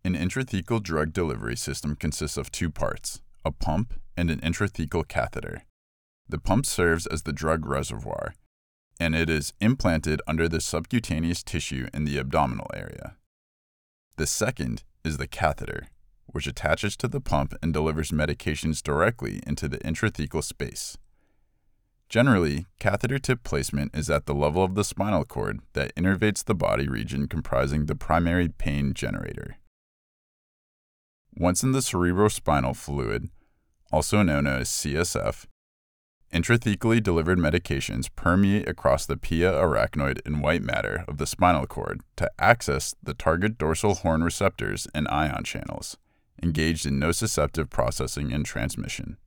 An intrathecal drug delivery system consists of two parts, a pump and an intrathecal catheter. The pump serves as the drug reservoir, and it is implanted under the subcutaneous tissue in the abdominal area. The second is the catheter, which attaches to the pump and delivers medications directly into the intrathecal space. Generally, catheter tip placement is at the level of the spinal cord that innervates the body region comprising the primary pain generator. Once in the cerebrospinal fluid, also known as CSF, intrathecally delivered medications permeate across the pia arachnoid and white matter of the spinal cord to access the target dorsal horn receptors and ion channels, engaged in nociceptive processing and transmission.